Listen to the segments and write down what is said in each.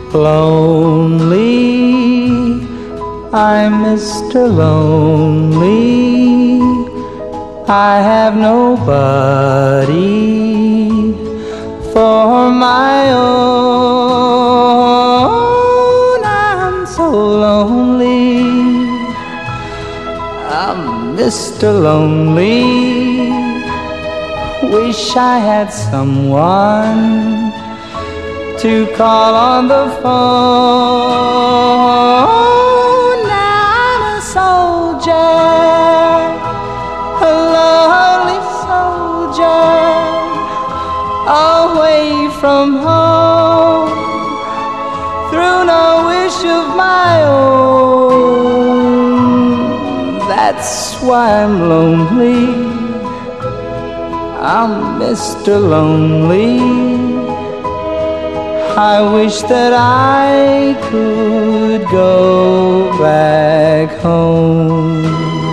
Lonely, I'm Mr. Lonely. I have nobody for my own. I'm so lonely. I'm Mr. Lonely. Wish I had someone to call on the phone. Now I'm a soldier, a lonely soldier, away from home, through no wish of my own. That's why I'm lonely. I'm Mr. Lonely. I wish that I could go back home.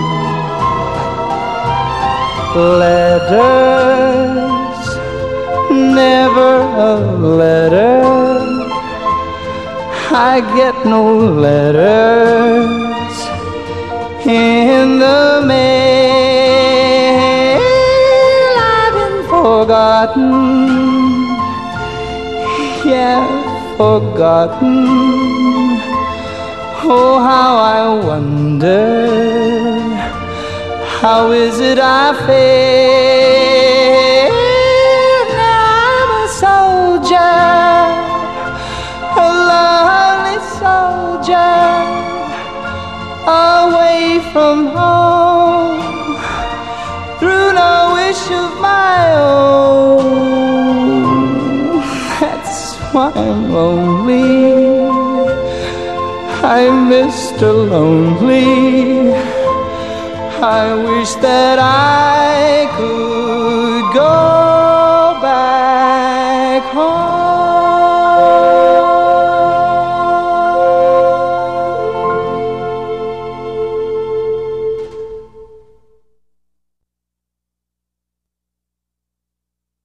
Letters, never a letter. I get no letters in the mail. I've been forgotten, yeah, forgotten. Oh, how I wonder, how is it I feel? Now I'm a soldier, a lonely soldier, away from home, through no wish of my own. That's why I'm lonely. I'm Mr. Lonely. I wish that I could go